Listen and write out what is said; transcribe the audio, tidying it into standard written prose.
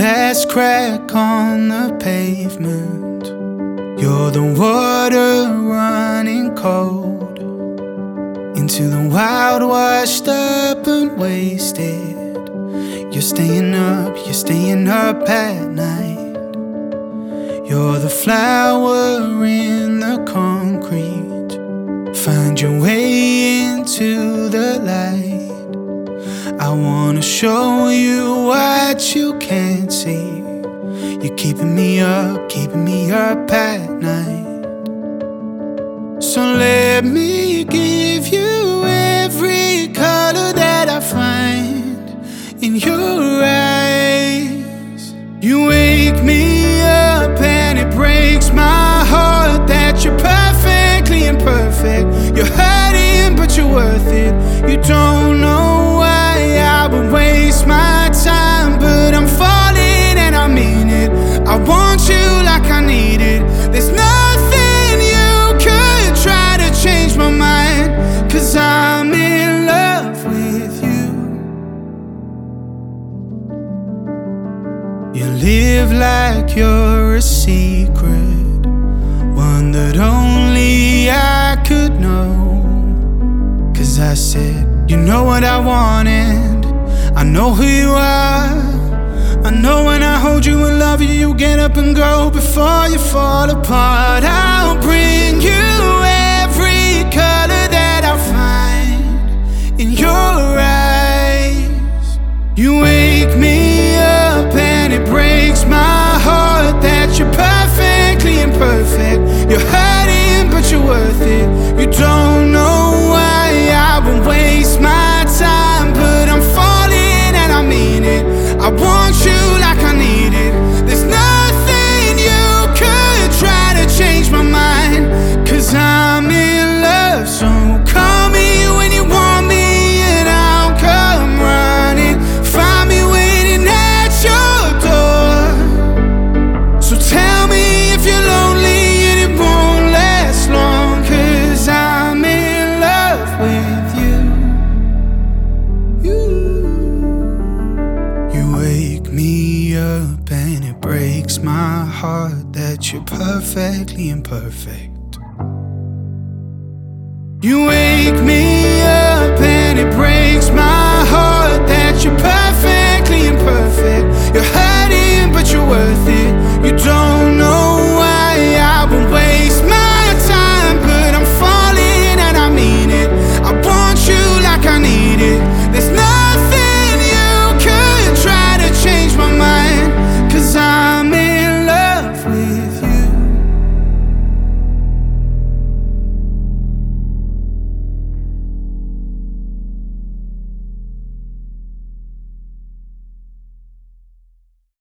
last crack on the pavement. You're the water running cold into the wild, washed up and wasted. You're staying up at night. You're the flower in the concrete. Find your way into the light. I wanna show you what you can't see. You're keeping me up at night. So let me give you every color that I find in your eyes. You wake me up and it breaks my heart that you're perfectly imperfect. You're hurting but you're worth it. You don't know why I would waste my time, but I'm falling and I mean it. I want you like I need it. There's nothing you could try to change my mind, 'cause I'm in love with you. You live like you're a secret, one that only I could know. 'Cause I said, you know what I wanted, I know who you are. I know when I hold you and love you, you get up and go before you fall apart. I'll bring you every color that I find in your eyes. You wake me up and it breaks my heart that you're perfectly imperfect. You're hurting but you're worth it. You don't know why I would waste my time, but I'm falling and I mean it. I want you like I need it. There's nothing you could try to change my mind, 'cause I'm in love. So call me when you want me and I'll come running. Find me waiting at your door. So tell me if you're lonely and it won't last long, 'cause I'm in love with you. You wake me up and it breaks my heart that you're perfectly imperfect. You wake me